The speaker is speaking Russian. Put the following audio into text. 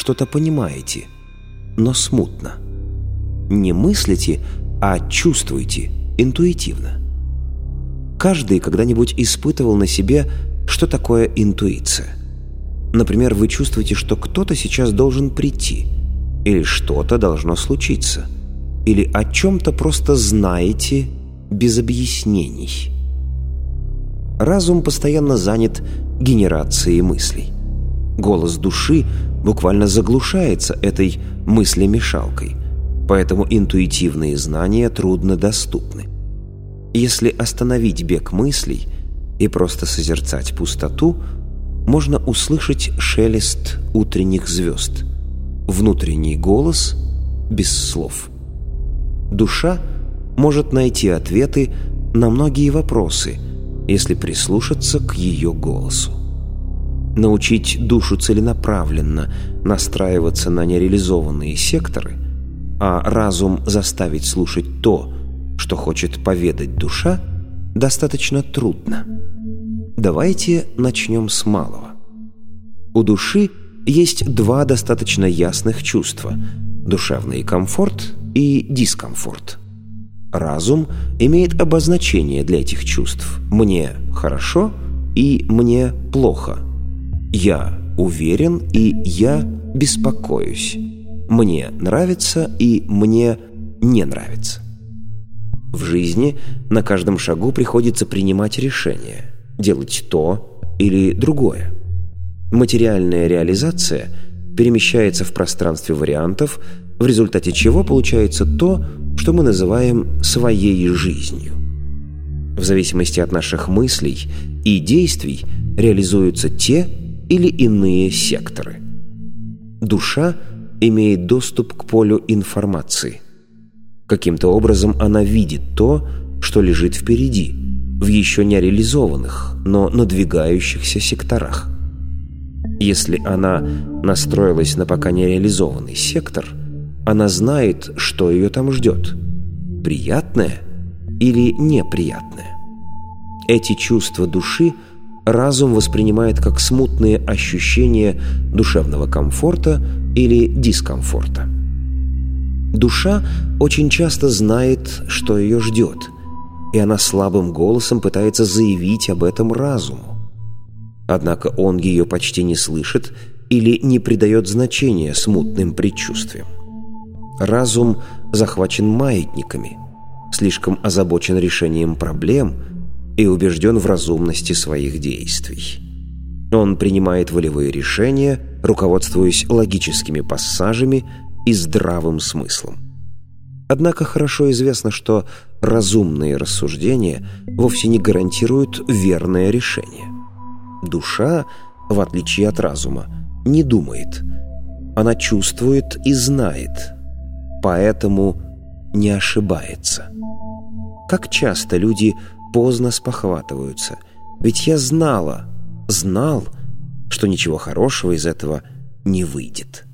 что-то понимаете, но смутно. Не мыслите, а чувствуете интуитивно. Каждый когда-нибудь испытывал на себе, что такое интуиция. Например, вы чувствуете, что кто-то сейчас должен прийти, или что-то должно случиться, или о чем-то просто знаете без объяснений. Разум постоянно занят генерацией мыслей. Голос души буквально заглушается этой мыслемешалкой, поэтому интуитивные знания труднодоступны. Если остановить бег мыслей и просто созерцать пустоту, можно услышать шелест утренних звезд, внутренний голос без слов. Душа может найти ответы на многие вопросы, если прислушаться к ее голосу. Научить душу целенаправленно настраиваться на нереализованные секторы, а разум заставить слушать то, что хочет поведать душа, достаточно трудно. Давайте начнем с малого. У души есть два достаточно ясных чувства – душевный комфорт и дискомфорт. Разум имеет обозначение для этих чувств – «мне хорошо» и «мне плохо», «я уверен» и «я беспокоюсь», «мне нравится» и «мне не нравится». В жизни на каждом шагу приходится принимать решения, делать то или другое. Материальная реализация перемещается в пространстве вариантов, в результате чего получается то, что мы называем своей жизнью. В зависимости от наших мыслей и действий реализуются те или иные секторы. Душа имеет доступ к полю информации. Каким-то образом она видит то, что лежит впереди, в еще не реализованных, но надвигающихся секторах. Если она настроилась на пока не реализованный сектор, она знает, что ее там ждет – приятное или неприятное. Эти чувства души разум воспринимает как смутные ощущения душевного комфорта или дискомфорта. Душа очень часто знает, что ее ждет, и она слабым голосом пытается заявить об этом разуму. Однако он ее почти не слышит или не придает значения смутным предчувствиям. Разум захвачен маятниками, слишком озабочен решением проблем и убежден в разумности своих действий. Он принимает волевые решения, руководствуясь логическими пассажами и здравым смыслом. Однако хорошо известно, что разумные рассуждения вовсе не гарантируют верное решение. Душа, в отличие от разума, не думает. Она чувствует и знает, поэтому не ошибается. Как часто люди поздно спохватываются. Ведь я знал, что ничего хорошего из этого не выйдет.